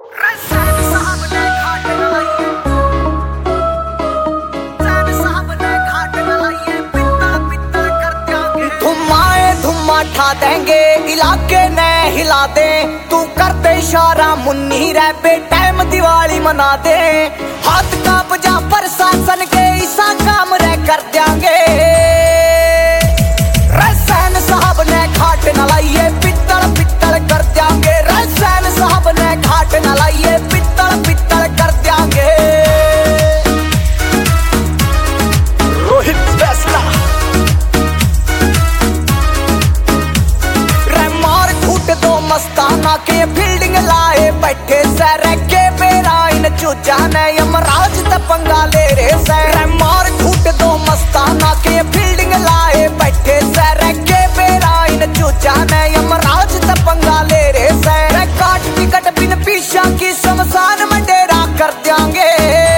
उठा देंगे इलाके ने हिला दे। तू करते इशारा मुन्नी रे बे टाइम दिवाली मना दे। हाथ कांप जा प्रशासन के ऐसा काम रे कर देंगे। रसैन साहब ने खाट न लाइए पित्तल पित्तल कर देंगे। रसैन साहब ने खाट न लाइए पित्तल पित्तल कर देंगे। रोहित फैसला मस्ताना के फील्डिंग लाए बैठे सर के बेरा इन चूचा ने यमराज ते पंगा ले रे सर। मार घूट दो मस्ताना के फील्डिंग लाए बैठे सर के बेरा इन चूचा ने यमराज ते पंगा ले रे सर। काट टिकट बिन पीछा की शमशान में डेरा कर देंगे।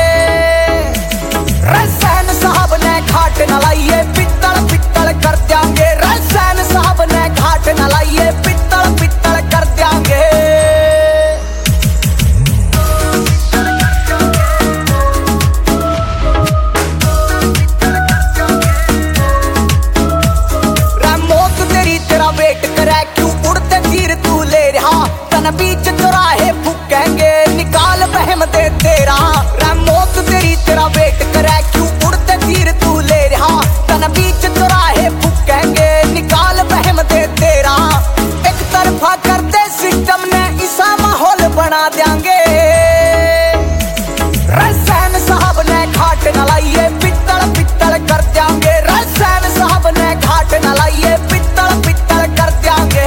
रसैन साहब ने खाट न लाइए पित्तल पित्तल कर देंगे। रसैन साहब ने खाट न लाइए पित्तल पित्तल कर देंगे। मौत तेरी तेरा वेट करे क्यों उड़ते तीर तू ले रहा। तन बीच चौराहे फूकेंगे निकाल बहम दे तेरा। मौत तेरी तेरा वेट करे क्यों उड़ते तीर तू ले रहा। तन बीच चौराहे फूकेंगे निकाल बहम दे तेरा। एक तरफा करते सिस्टम ने ऐसा माहौल बना देंगे। रसैन साहब ने खाट न लाइए पित्तल पित्तल कर देंगे। रसैन साहब ने खाट न लाइए पित्तल पित्तल कर देंगे।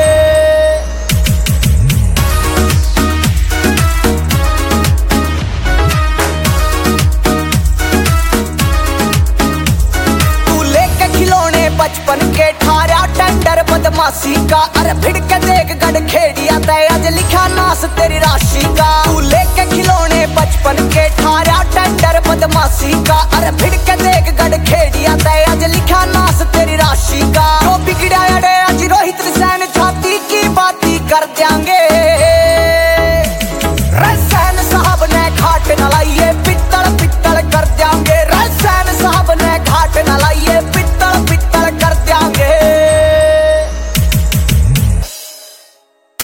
तू लेके खिलौने बचपन के ठारा टेंडर बदमाशी का। अरे भिड़ के देख गढ़ खेड़िया तय आज लिखा नास तेरी राशि का। तू लेके खिलौने बचपन के ठारा टेंडर बदमाशी का। अरे भिड़ के देख गढ़ खेड़िया तय आज लिखा नास तेरी राशि का। जो बिगड़ा